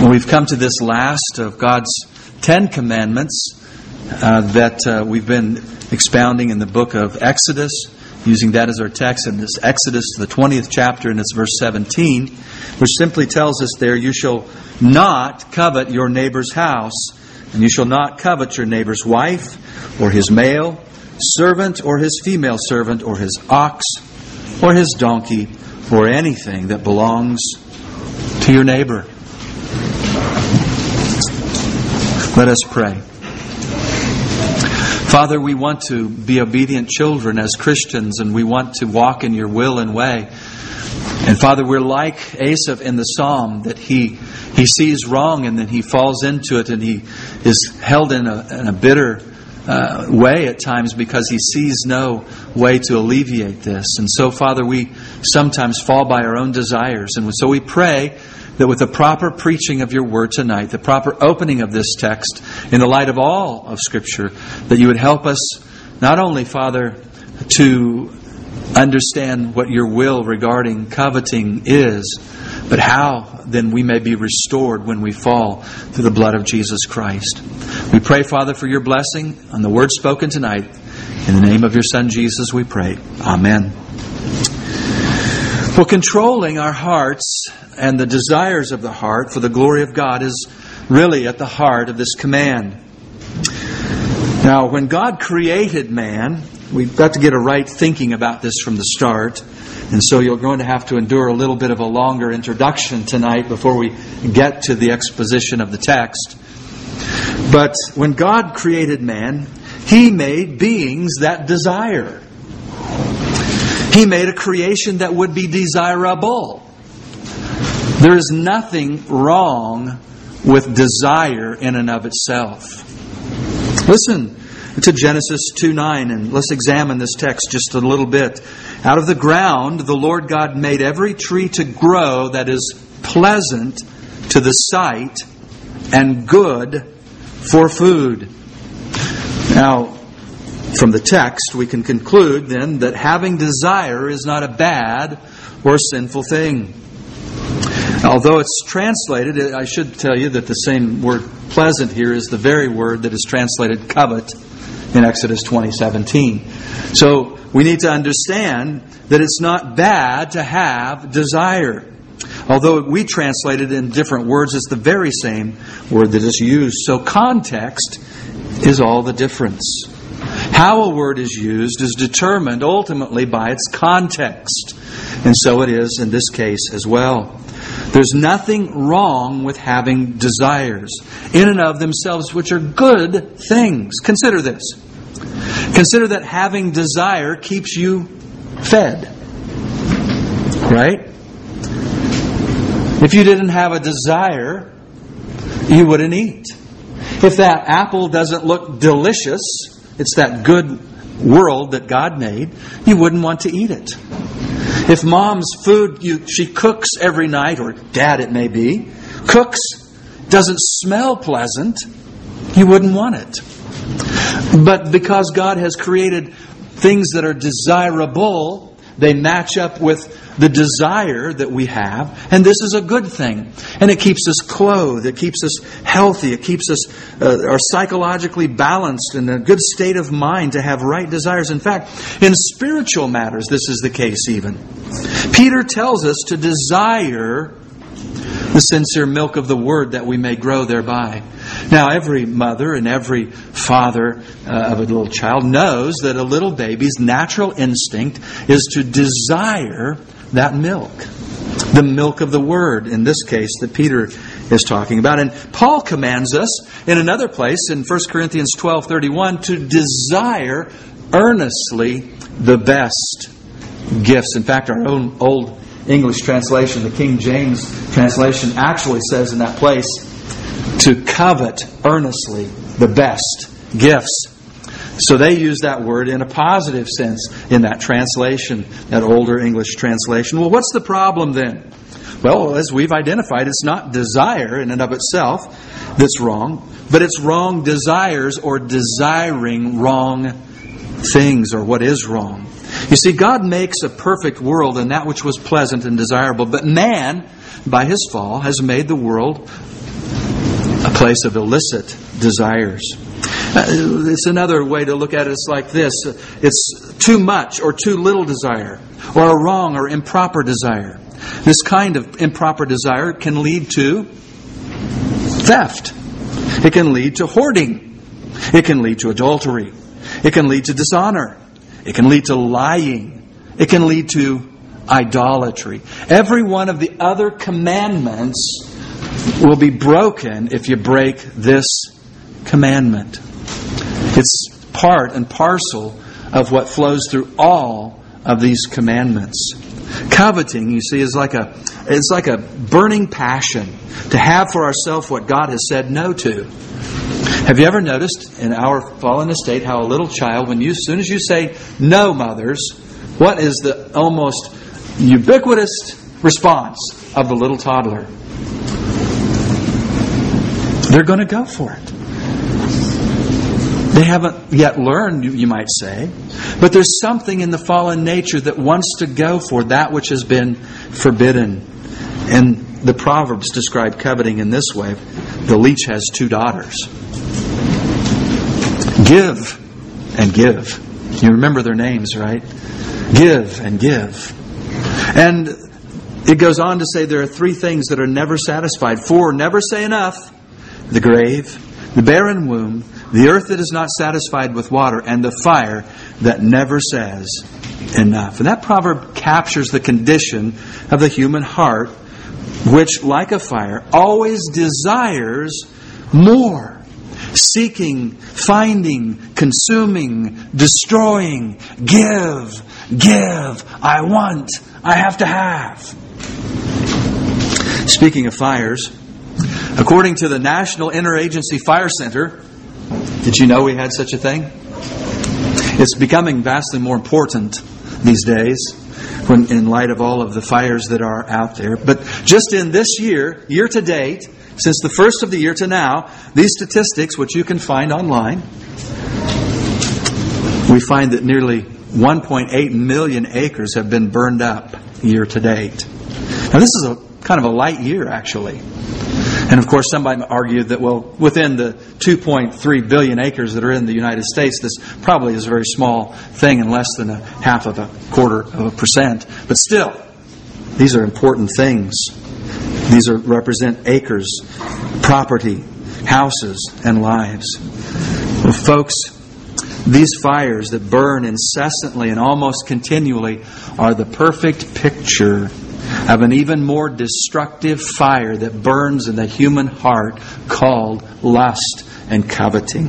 We've come to this last of God's 10 Commandments that we've been expounding in the book of Exodus, using that as our text. And this Exodus, the 20th chapter, and it's verse 17, which simply tells us there, "You shall not covet your neighbor's house, and you shall not covet your neighbor's wife, or his male servant, or his female servant, or his ox, or his donkey, or anything that belongs to your neighbor." Let us pray. Father, we want to be obedient children as Christians, and we want to walk in your will and way. And Father, we're like Asaph in the psalm, that he sees wrong and then he falls into it, and he is held in a bitter way at times because he sees no way to alleviate this. And so, Father, we sometimes fall by our own desires. And so we pray that with the proper preaching of your word tonight, the proper opening of this text in the light of all of Scripture, that you would help us not only, Father, to understand what your will regarding coveting is, but how then we may be restored when we fall through the blood of Jesus Christ. We pray, Father, for your blessing on the word spoken tonight. In the name of your Son, Jesus, we pray. Amen. Well, controlling our hearts and the desires of the heart for the glory of God is really at the heart of this command. Now, when God created man, we've got to get a right thinking about this from the start. And so you're going to have to endure a little bit of a longer introduction tonight before we get to the exposition of the text. But when God created man, He made beings that desire. He made a creation that would be desirable. There is nothing wrong with desire in and of itself. Listen to Genesis 2:9, and let's examine this text just a little bit. "Out of the ground the Lord God made every tree to grow that is pleasant to the sight and good for food." Now, from the text, we can conclude then that having desire is not a bad or sinful thing. Although it's translated, I should tell you that the same word pleasant here is the very word that is translated covet in Exodus 20:17. So we need to understand that it's not bad to have desire. Although we translate it in different words, it's the very same word that is used. So context is all the difference. How a word is used is determined ultimately by its context. And so it is in this case as well. There's nothing wrong with having desires in and of themselves, which are good things. Consider this. Consider that having desire keeps you fed. Right? If you didn't have a desire, you wouldn't eat. If that apple doesn't look delicious, it's that good world that God made, you wouldn't want to eat it. If mom's food she cooks every night, or dad it may be, cooks, doesn't smell pleasant, you wouldn't want it. But because God has created things that are desirable, they match up with the desire that we have, and this is a good thing. And it keeps us clothed, it keeps us healthy, it keeps us are psychologically balanced in a good state of mind to have right desires. In fact, in spiritual matters, this is the case even. Peter tells us to desire the sincere milk of the Word that we may grow thereby. Now, every mother and every father of a little child knows that a little baby's natural instinct is to desire that milk. The milk of the Word, in this case, that Peter is talking about. And Paul commands us in another place, in 1 Corinthians 12:31, to desire earnestly the best gifts. In fact, our own Old English translation, the King James translation, actually says in that place to covet earnestly the best gifts. So they use that word in a positive sense in that translation, that older English translation. Well, what's the problem then? Well, as we've identified, it's not desire in and of itself that's wrong, but it's wrong desires or desiring wrong things, or what is wrong. You see, God makes a perfect world and that which was pleasant and desirable, but man, by his fall, has made the world a place of illicit desires. It's another way to look at it. It's like this. It's too much or too little desire, or a wrong or improper desire. This kind of improper desire can lead to theft. It can lead to hoarding. It can lead to adultery. It can lead to dishonor. It can lead to lying. It can lead to idolatry. Every one of the other commandments will be broken if you break this commandment. It's part and parcel of what flows through all of these commandments. Coveting, you see, is like a burning passion to have for ourselves what God has said no to. Have you ever noticed in our fallen estate how a little child, as soon as you say no, mothers, what is the almost ubiquitous response of the little toddler? They're going to go for it. They haven't yet learned, you might say, but there's something in the fallen nature that wants to go for that which has been forbidden. And the Proverbs describe coveting in this way. The leech has two daughters. Give and give. You remember their names, right? Give and give. And it goes on to say there are three things that are never satisfied. 4, never say enough. The grave, the barren womb, the earth that is not satisfied with water, and the fire that never says enough. And that proverb captures the condition of the human heart, which, like a fire, always desires more. Seeking, finding, consuming, destroying. Give, I want, I have to have. Speaking of fires, according to the National Interagency Fire Center, did you know we had such a thing? It's becoming vastly more important these days in light of all of the fires that are out there. But just in this year to date, since the first of the year to now, these statistics, which you can find online, we find that nearly 1.8 million acres have been burned up year to date. Now this is a kind of a light year, actually. And of course, somebody argued that, well, within the 2.3 billion acres that are in the United States, this probably is a very small thing and less than 0.25%. But still, these are important things. These represent acres, property, houses, and lives. Well, folks, these fires that burn incessantly and almost continually are the perfect picture of an even more destructive fire that burns in the human heart called lust and coveting.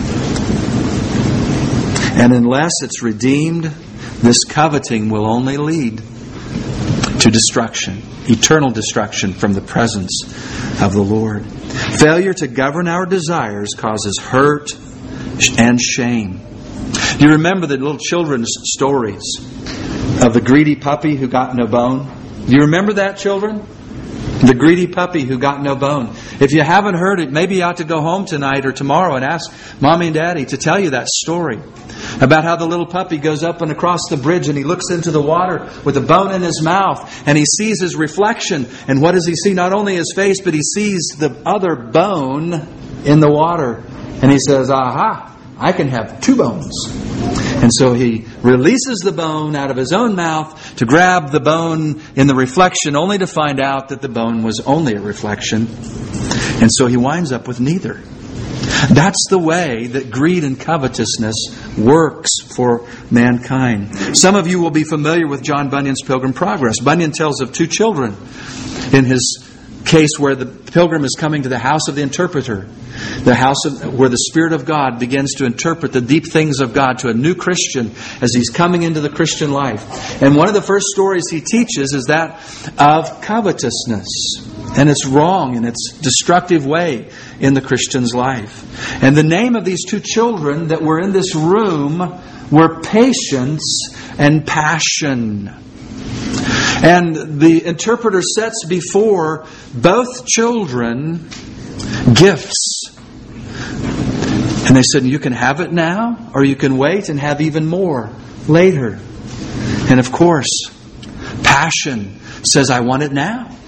And unless it's redeemed, this coveting will only lead to destruction, eternal destruction from the presence of the Lord. Failure to govern our desires causes hurt and shame. Do you remember the little children's stories of the greedy puppy who got no bone? Do you remember that, children? The greedy puppy who got no bone. If you haven't heard it, maybe you ought to go home tonight or tomorrow and ask Mommy and Daddy to tell you that story about how the little puppy goes up and across the bridge and he looks into the water with a bone in his mouth and he sees his reflection. And what does he see? Not only his face, but he sees the other bone in the water. And he says, aha, I can have two bones. And so he releases the bone out of his own mouth to grab the bone in the reflection, only to find out that the bone was only a reflection. And so he winds up with neither. That's the way that greed and covetousness works for mankind. Some of you will be familiar with John Bunyan's Pilgrim Progress. Bunyan tells of two children in his case where the pilgrim is coming to the house of the interpreter, the house where the Spirit of God begins to interpret the deep things of God to a new Christian as he's coming into the Christian life. And one of the first stories he teaches is that of covetousness and its wrong and its destructive way in the Christian's life. And the name of these two children that were in this room were Patience and Passion. And the interpreter sets before both children gifts. And they said, you can have it now, or you can wait and have even more later. And of course, Passion says, I want it now.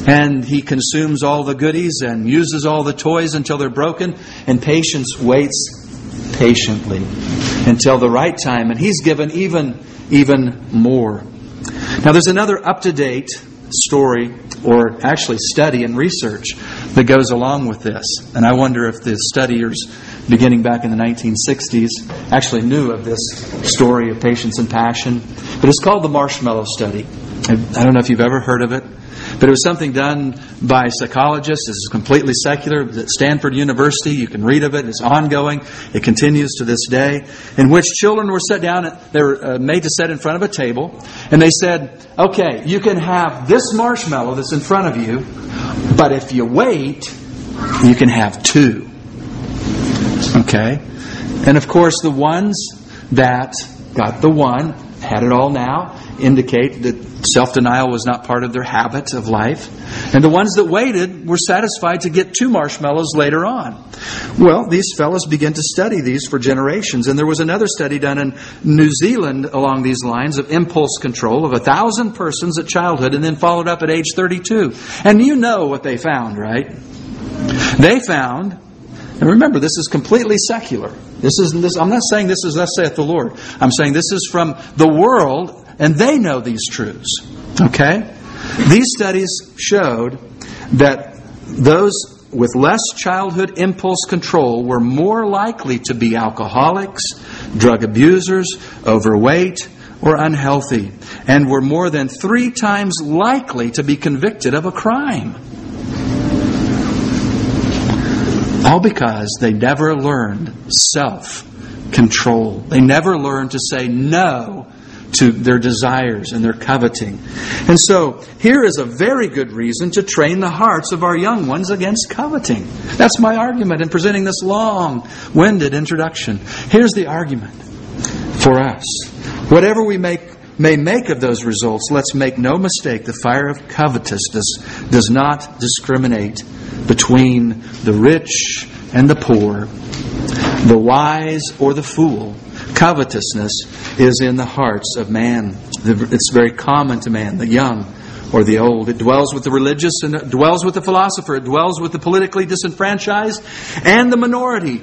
And he consumes all the goodies and uses all the toys until they're broken. And patience waits patiently until the right time. And he's given even more. Now there's another up-to-date story, or actually study and research, that goes along with this. And I wonder if the studiers beginning back in the 1960s actually knew of this story of patience and passion. But it's called the Marshmallow Study. I don't know if you've ever heard of it, but it was something done by psychologists. This is completely secular. At Stanford University, you can read of it. It's ongoing. It continues to this day, in which children were set down. They were made to sit in front of a table, and they said, okay, you can have this marshmallow that's in front of you, but if you wait, you can have 2. Okay? And of course, the ones that got the one, had it all now, indicate that self-denial was not part of their habit of life. And the ones that waited were satisfied to get 2 marshmallows later on. Well, these fellows began to study these for generations. And there was another study done in New Zealand along these lines of impulse control of 1,000 persons at childhood and then followed up at age 32. And you know what they found, right? They found, and remember, this is completely secular. I'm not saying this is thus saith the Lord. I'm saying this is from the world, and they know these truths. Okay? These studies showed that those with less childhood impulse control were more likely to be alcoholics, drug abusers, overweight, or unhealthy, and were more than 3 times likely to be convicted of a crime. All because they never learned self-control. They never learned to say no to their desires and their coveting. And so, here is a very good reason to train the hearts of our young ones against coveting. That's my argument in presenting this long-winded introduction. Here's the argument for us. Whatever we may make of those results, let's make no mistake, the fire of covetousness does not discriminate between the rich and the poor, the wise or the fool. Covetousness is in the hearts of man. It's very common to man, the young or the old. It dwells with the religious and it dwells with the philosopher. It dwells with the politically disenfranchised and the minority.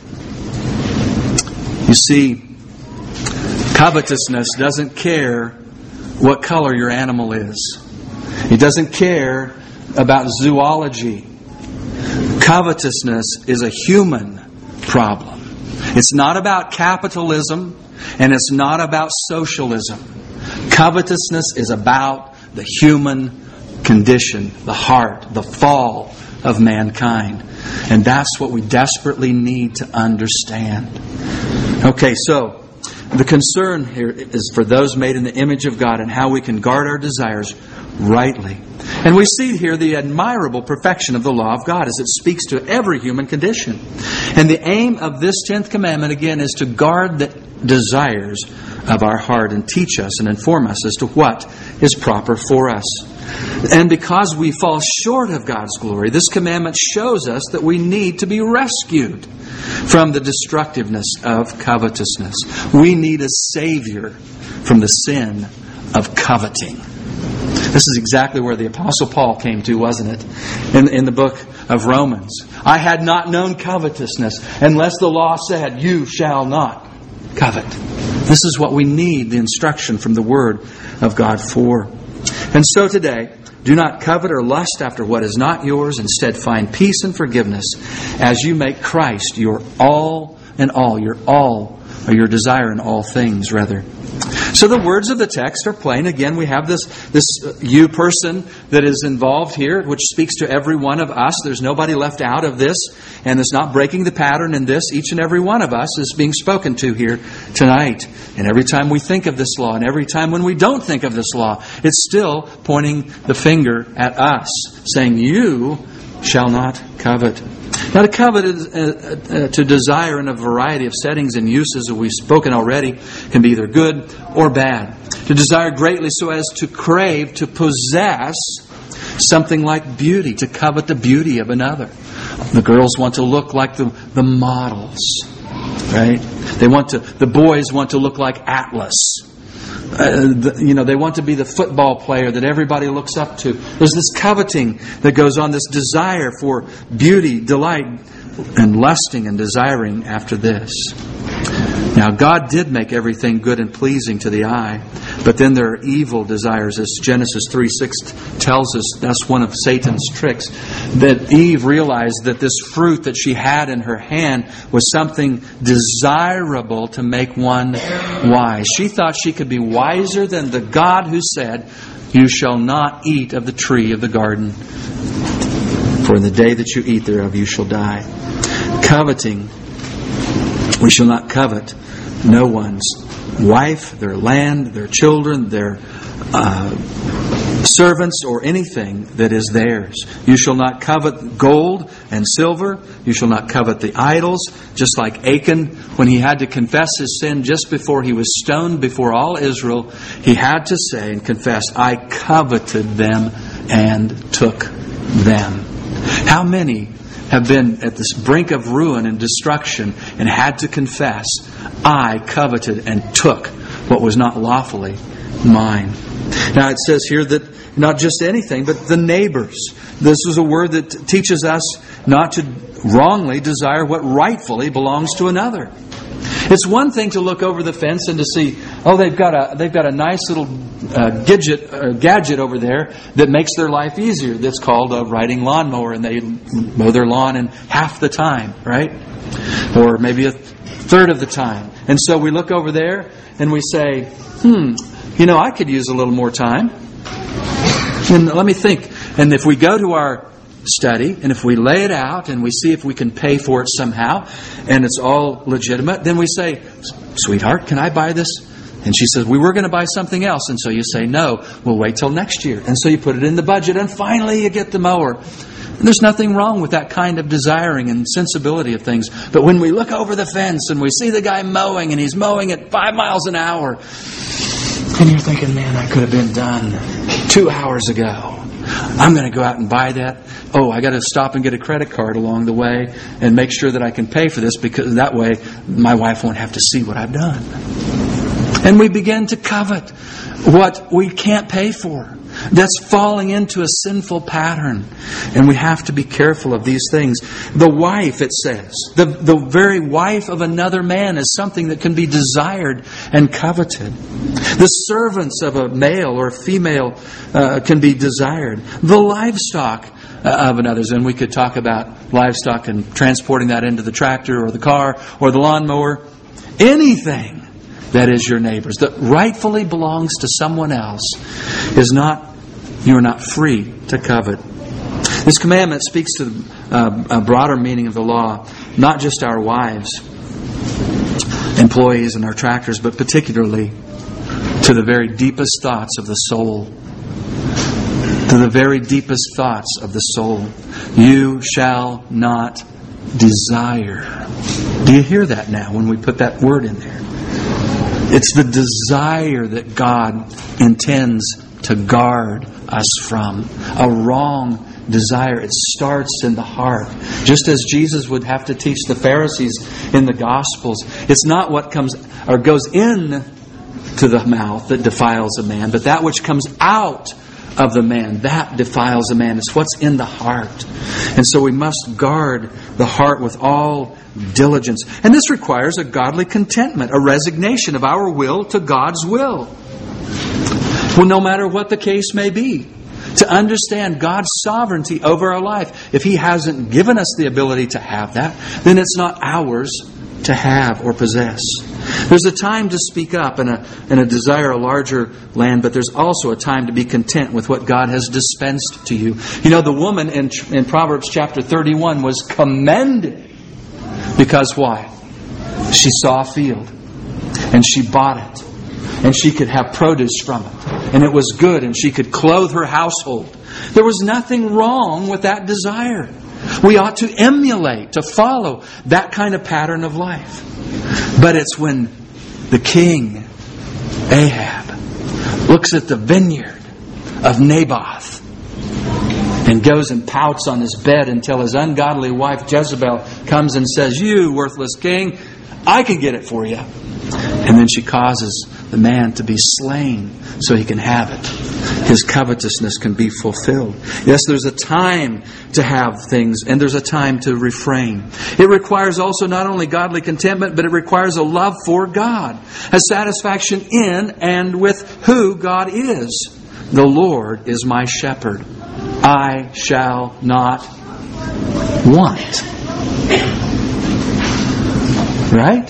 You see, covetousness doesn't care what color your animal is. It doesn't care about zoology. Covetousness is a human problem. It's not about capitalism, and it's not about socialism. Covetousness is about the human condition, the heart, the fall of mankind. And that's what we desperately need to understand. Okay, so the concern here is for those made in the image of God and how we can guard our desires rightly. And we see here the admirable perfection of the law of God as it speaks to every human condition. And the aim of this 10th commandment, again, is to guard the desires of our heart and teach us and inform us as to what is proper for us. And because we fall short of God's glory, this commandment shows us that we need to be rescued from the destructiveness of covetousness. We need a Savior from the sin of coveting. This is exactly where the Apostle Paul came to, wasn't it? In the book of Romans. I had not known covetousness unless the law said, you shall not covet. This is what we need the instruction from the Word of God for. And so today, do not covet or lust after what is not yours. Instead, find peace and forgiveness as you make Christ your all in all. Your all, or your desire in all things, rather. So the words of the text are plain. Again, we have this you person that is involved here, which speaks to every one of us. There's nobody left out of this, and it's not breaking the pattern in this. Each and every one of us is being spoken to here tonight. And every time we think of this law, and every time when we don't think of this law, it's still pointing the finger at us, saying, you shall not covet. Now, to covet is to desire in a variety of settings and uses that we've spoken already can be either good or bad. To desire greatly so as to crave, to possess something like beauty, to covet the beauty of another. The girls want to look like the models, right? The boys want to look like Atlas. They want to be the football player that everybody looks up to. There's this coveting that goes on, this desire for beauty, delight, and lusting and desiring after this. Now, God did make everything good and pleasing to the eye, but then there are evil desires, as Genesis 3:6 tells us. That's one of Satan's tricks. That Eve realized that this fruit that she had in her hand was something desirable to make one wise. She thought she could be wiser than the God who said, "You shall not eat of the tree of the garden, for in the day that you eat thereof you shall die." Coveting. We shall not covet no one's wife, their land, their children, their servants, or anything that is theirs. You shall not covet gold and silver. You shall not covet the idols. Just like Achan, when he had to confess his sin just before he was stoned before all Israel, he had to say and confess, "I coveted them and took them." How many have been at this brink of ruin and destruction and had to confess, "I coveted and took what was not lawfully mine"? Now it says here that not just anything, but the neighbors. This is a word that teaches us not to wrongly desire what rightfully belongs to another. It's one thing to look over the fence and to see, oh, they've got a nice little gadget over there that makes their life easier. That's called a riding lawnmower, and they mow their lawn in half the time, right? Or maybe a third of the time. And so we look over there and we say, I could use a little more time. And let me think. And if we go to our study, and if we lay it out and we see if we can pay for it somehow, and it's all legitimate, then we say, "Sweetheart, can I buy this?" And she says, "We were going to buy something else." And so you say, "No, we'll wait till next year." And so you put it in the budget, and finally you get the mower. And there's nothing wrong with that kind of desiring and sensibility of things. But when we look over the fence and we see the guy mowing, and he's mowing at 5 miles an hour, and you're thinking, "Man, I could have been done 2 hours ago. I'm going to go out and buy that. Oh, I got to stop and get a credit card along the way and make sure that I can pay for this, because that way my wife won't have to see what I've done." And we begin to covet what we can't pay for. That's falling into a sinful pattern. And we have to be careful of these things. The wife, it says, the very wife of another man is something that can be desired and coveted. The servants of a male or female can be desired. The livestock of another's. And we could talk about livestock and transporting that into the tractor or the car or the lawnmower. Anything that is your neighbor's, that rightfully belongs to someone else, you are not free to covet. This commandment speaks to a broader meaning of the law, not just our wives, employees, and our tractors, but particularly to the very deepest thoughts of the soul. To the very deepest thoughts of the soul. You shall not desire. Do you hear that now when we put that word in there? It's the desire that God intends to guard us from. A wrong desire. It starts in the heart. Just as Jesus would have to teach the Pharisees in the Gospels. It's not what comes or goes in to the mouth that defiles a man, but that which comes out of the man, that defiles a man. It's what's in the heart. And so we must guard the heart with all diligence. And this requires a godly contentment, a resignation of our will to God's will. Well, no matter what the case may be, to understand God's sovereignty over our life. If He hasn't given us the ability to have that, then it's not ours to have or possess. There's a time to speak up and a desire a larger land, but there's also a time to be content with what God has dispensed to you. You know, the woman in Proverbs chapter 31 was commended. Because why? She saw a field and she bought it. And she could have produce from it. And it was good, and she could clothe her household. There was nothing wrong with that desire. We ought to emulate, to follow that kind of pattern of life. But it's when the king, Ahab, looks at the vineyard of Naboth and goes and pouts on his bed until his ungodly wife Jezebel comes and says, "You worthless king, I can get it for you." And then she causes the man to be slain so he can have it. His covetousness can be fulfilled. Yes, there's a time to have things, and there's a time to refrain. It requires also not only godly contentment, but it requires a love for God, a satisfaction in and with who God is. The Lord is my shepherd. I shall not want. Right?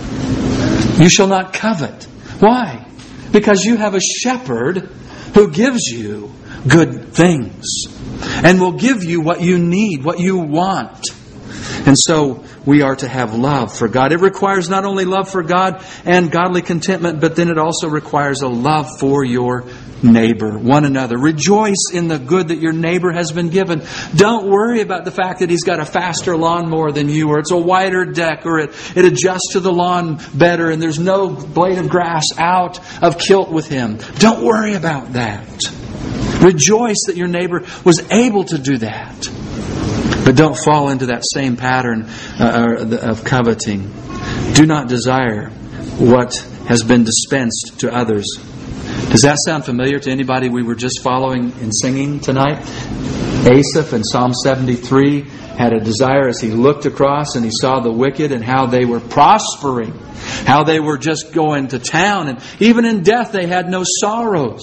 You shall not covet. Why? Because you have a shepherd who gives you good things and will give you what you need, what you want. And so we are to have love for God. It requires not only love for God and godly contentment, but then it also requires a love for your neighbor, one another. Rejoice in the good that your neighbor has been given. Don't worry about the fact that he's got a faster lawnmower than you, or it's a wider deck, or it adjusts to the lawn better and there's no blade of grass out of kilt with him. Don't worry about that. Rejoice that your neighbor was able to do that. But don't fall into that same pattern of coveting. Do not desire what has been dispensed to others. Does that sound familiar to anybody we were just following in singing tonight? Asaph in Psalm 73 had a desire as he looked across and he saw the wicked and how they were prospering, how they were just going to town, and even in death they had no sorrows.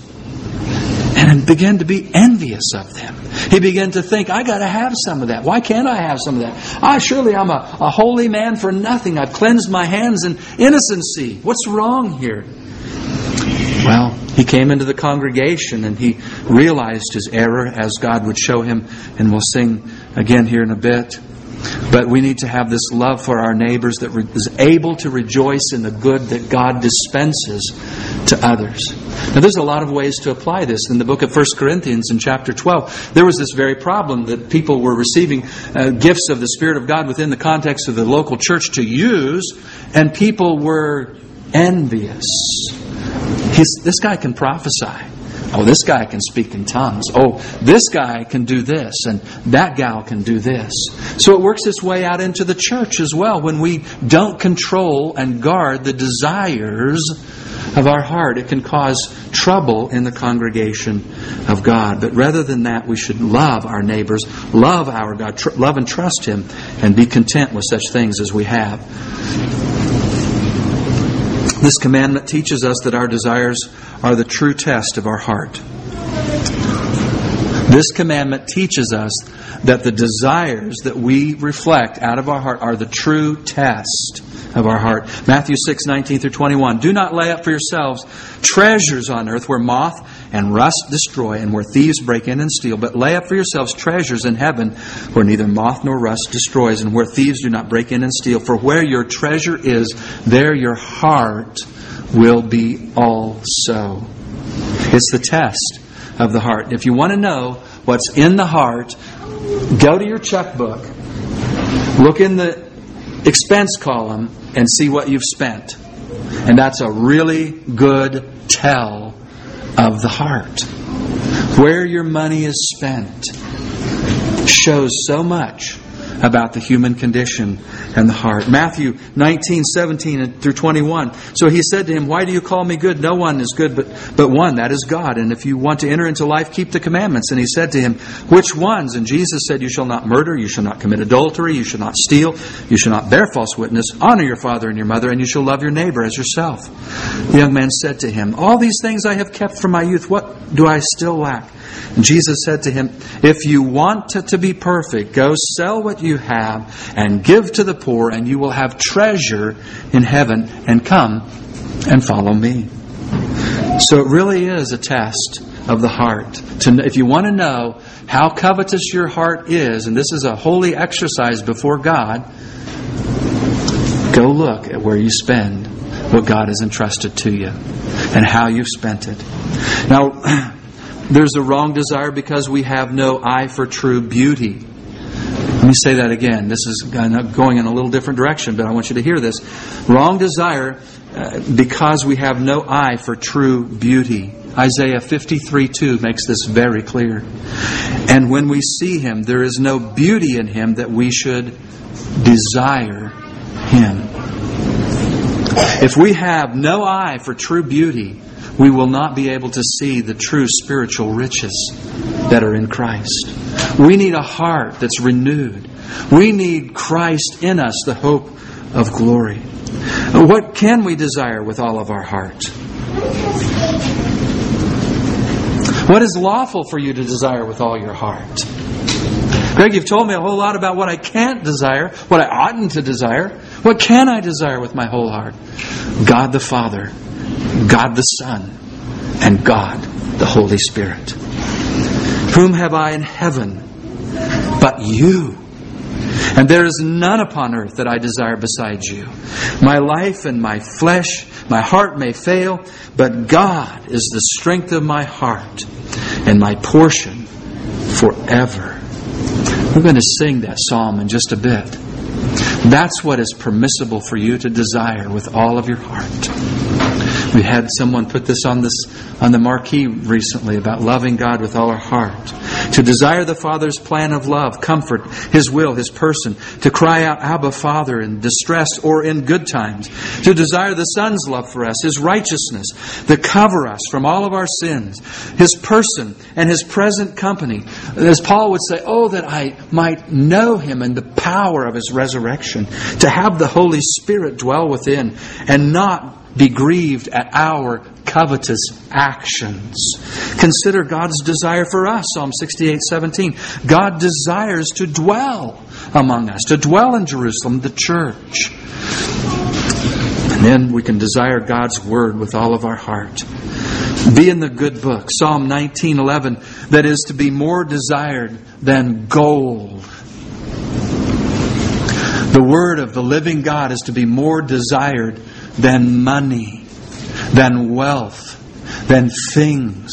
And began to be envious of them. He began to think, I got to have some of that. Why can't I have some of that? Surely I'm a holy man for nothing. I've cleansed my hands in innocency. What's wrong here? Well, he came into the congregation and he realized his error as God would show him. And we'll sing again here in a bit. But we need to have this love for our neighbors that is able to rejoice in the good that God dispenses to others. Now, there's a lot of ways to apply this. In the book of 1 Corinthians in chapter 12, there was this very problem that people were receiving gifts of the Spirit of God within the context of the local church to use, and people were envious. This guy can prophesy. Oh, this guy can speak in tongues. Oh, this guy can do this, and that gal can do this. So it works its way out into the church as well. When we don't control and guard the desires of our heart, it can cause trouble in the congregation of God. But rather than that, we should love our neighbors, love our God, love and trust Him, and be content with such things as we have. This commandment teaches us that our desires are the true test of our heart. This commandment teaches us that the desires that we reflect out of our heart are the true test of our heart. Matthew 6:19-21. Do not lay up for yourselves treasures on earth where moth and rust destroy and where thieves break in and steal. But lay up for yourselves treasures in heaven where neither moth nor rust destroys and where thieves do not break in and steal. For where your treasure is, there your heart will be also. It's the test of the heart. If you want to know what's in the heart, go to your checkbook, look in the expense column, and see what you've spent. And that's a really good tell of the heart. Where your money is spent shows so much about the human condition and the heart. Matthew 19:17-21. So he said to him, why do you call me good? No one is good but one, that is God. And if you want to enter into life, keep the commandments. And he said to him, which ones? And Jesus said, you shall not murder, you shall not commit adultery, you shall not steal, you shall not bear false witness, honor your father and your mother, and you shall love your neighbor as yourself. The young man said to him, all these things I have kept from my youth, what do I still lack? And Jesus said to him, if you want to be perfect, go sell what you have and give to the poor, and you will have treasure in heaven, and come and follow me. So it really is a test of the heart. If you want to know how covetous your heart is, and this is a holy exercise before God, go look at where you spend what God has entrusted to you and how you've spent it. Now, there's a wrong desire because we have no eye for true beauty. Let me say that again. This is going in a little different direction, but I want you to hear this. Wrong desire because we have no eye for true beauty. Isaiah 53:2 makes this very clear. And when we see Him, there is no beauty in Him that we should desire Him. If we have no eye for true beauty, we will not be able to see the true spiritual riches that are in Christ. We need a heart that's renewed. We need Christ in us, the hope of glory. What can we desire with all of our heart? What is lawful for you to desire with all your heart? Greg, you've told me a whole lot about what I can't desire, what I oughtn't to desire. What can I desire with my whole heart? God the Father, God the Son, and God the Holy Spirit. Whom have I in heaven but you? And there is none upon earth that I desire besides you. My life and my flesh, my heart may fail, but God is the strength of my heart and my portion forever. We're going to sing that psalm in just a bit. That's what is permissible for you to desire with all of your heart. We had someone put this on the marquee recently about loving God with all our heart. To desire the Father's plan of love, comfort, His will, His person. To cry out, Abba, Father, in distress or in good times. To desire the Son's love for us, His righteousness, to cover us from all of our sins. His person and His present company. As Paul would say, oh, that I might know Him and the power of His resurrection. To have the Holy Spirit dwell within and not be grieved at our covetous actions. Consider God's desire for us, Psalm 68:17. God desires to dwell among us, to dwell in Jerusalem, the church. And then we can desire God's Word with all of our heart. Be in the good book, Psalm 19:11, that is to be more desired than gold. The Word of the living God is to be more desired than money, than wealth, than things.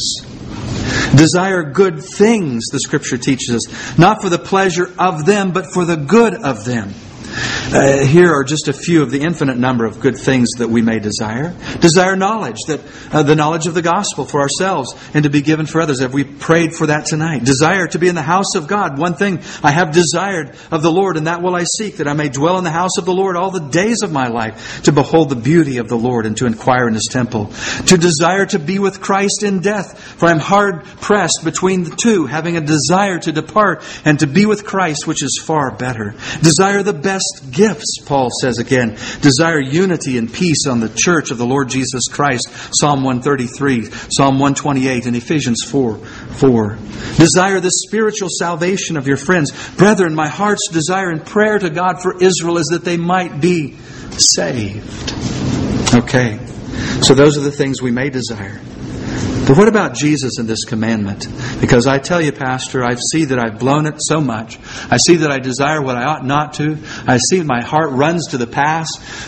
Desire good things, the Scripture teaches us, not for the pleasure of them, but for the good of them. Here are just a few of the infinite number of good things that we may desire. Desire knowledge, the knowledge of the gospel for ourselves and to be given for others. Have we prayed for that tonight? Desire to be in the house of God. One thing I have desired of the Lord, and that will I seek, that I may dwell in the house of the Lord all the days of my life, to behold the beauty of the Lord and to inquire in His temple. To desire to be with Christ in death, for I am hard pressed between the two, having a desire to depart and to be with Christ, which is far better. Desire the best gifts, Paul says again. Desire unity and peace on the church of the Lord Jesus Christ, Psalm 133, Psalm 128, and Ephesians 4:4. Desire the spiritual salvation of your friends. Brethren, my heart's desire and prayer to God for Israel is that they might be saved. Okay, so those are the things we may desire. But what about Jesus in this commandment? Because I tell you, Pastor, I see that I've blown it so much. I see that I desire what I ought not to. I see my heart runs to the path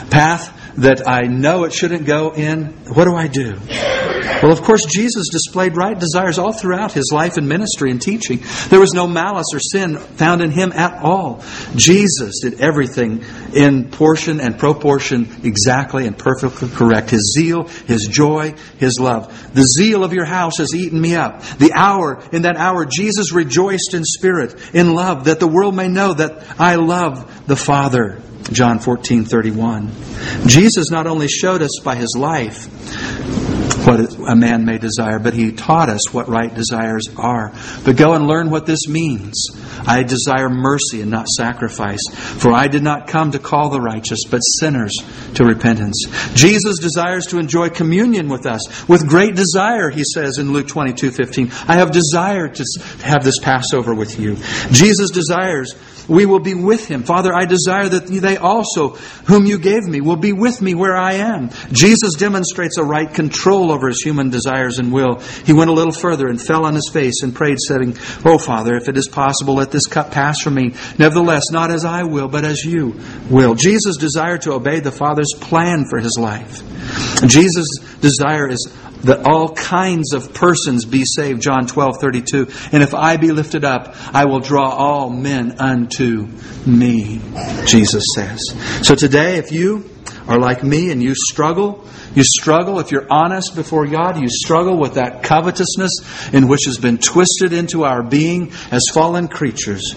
that I know it shouldn't go in. What do I do? Well, of course, Jesus displayed right desires all throughout His life and ministry and teaching. There was no malice or sin found in Him at all. Jesus did everything in portion and proportion exactly and perfectly correct. His zeal, His joy, His love. The zeal of your house has eaten me up. In that hour, Jesus rejoiced in spirit, in love, that the world may know that I love the Father. John 14:31. Jesus not only showed us by His life what a man may desire, but He taught us what right desires are. But go and learn what this means. I desire mercy and not sacrifice, for I did not come to call the righteous, but sinners to repentance. Jesus desires to enjoy communion with us with great desire, He says in Luke 22:15. I have desired to have this Passover with you. Jesus desires we will be with Him. Father, I desire that they also, whom you gave me, will be with me where I am. Jesus demonstrates a right control over His human desires and will. He went a little further and fell on His face and prayed, saying, Oh, Father, if it is possible, let this cup pass from me. Nevertheless, not as I will, but as you will. Jesus desired to obey the Father's plan for His life. Jesus' desire is that all kinds of persons be saved, John 12:32. And if I be lifted up, I will draw all men unto me, Jesus says. So today, if you are like me and you struggle, if you're honest before God, you struggle with that covetousness in which has been twisted into our being as fallen creatures,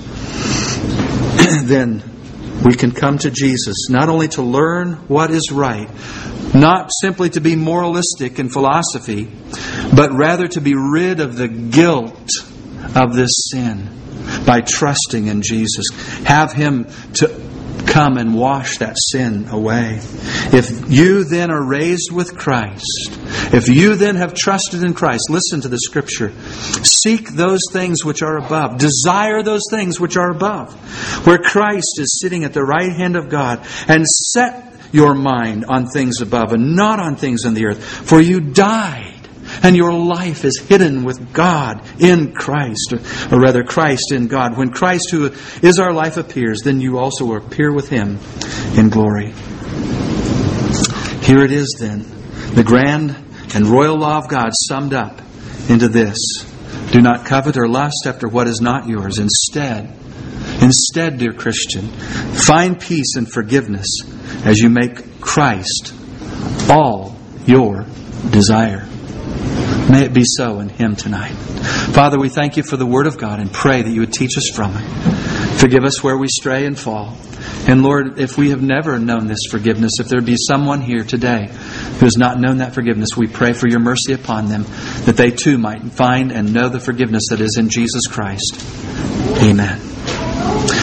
then we can come to Jesus, not only to learn what is right, Not simply to be moralistic in philosophy, but rather to be rid of the guilt of this sin by trusting in Jesus. Have Him to come and wash that sin away. If you then are raised with Christ, if you then have trusted in Christ, listen to the Scripture. Seek those things which are above. Desire those things which are above, where Christ is sitting at the right hand of God. And set your mind on things above and not on things on the earth. For you died, and your life is hidden with God in Christ, or rather Christ in God. When Christ, who is our life, appears, then you also will appear with Him in glory. Here it is then, the grand and royal law of God summed up into this: do not covet or lust after what is not yours. Instead, dear Christian, find peace and forgiveness as you make Christ all your desire. May it be so in Him tonight. Father, we thank You for the Word of God and pray that You would teach us from it. Forgive us where we stray and fall. And Lord, if we have never known this forgiveness, if there be someone here today who has not known that forgiveness, we pray for Your mercy upon them, that they too might find and know the forgiveness that is in Jesus Christ. Amen.